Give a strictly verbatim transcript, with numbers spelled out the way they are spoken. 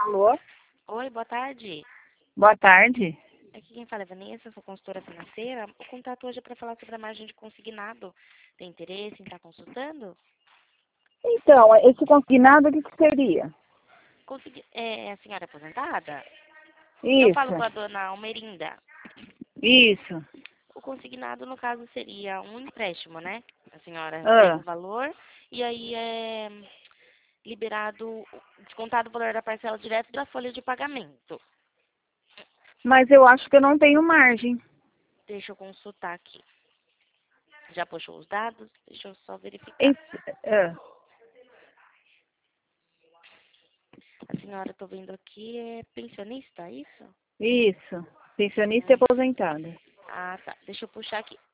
Alô? Oi, boa tarde. Boa tarde. Aqui quem fala é Vanessa, sou consultora financeira. O contato hoje é para falar sobre a margem de consignado. Tem interesse em estar consultando? Então, esse consignado, o que, que seria? Consegui... É a senhora aposentada? Eu falo com Isso, a dona Almerinda. isso. O consignado, no caso, seria um empréstimo, né? A senhora pega Ah, o valor e aí é liberado, descontado o valor da parcela direto da folha de pagamento. mas eu acho que eu não tenho margem. Deixa eu consultar aqui. Já puxou os dados? Deixa eu só verificar. Em- ah, A senhora, estou vendo aqui, é pensionista, é isso? isso, pensionista e Hum. aposentada. Ah, tá. Deixa eu puxar aqui.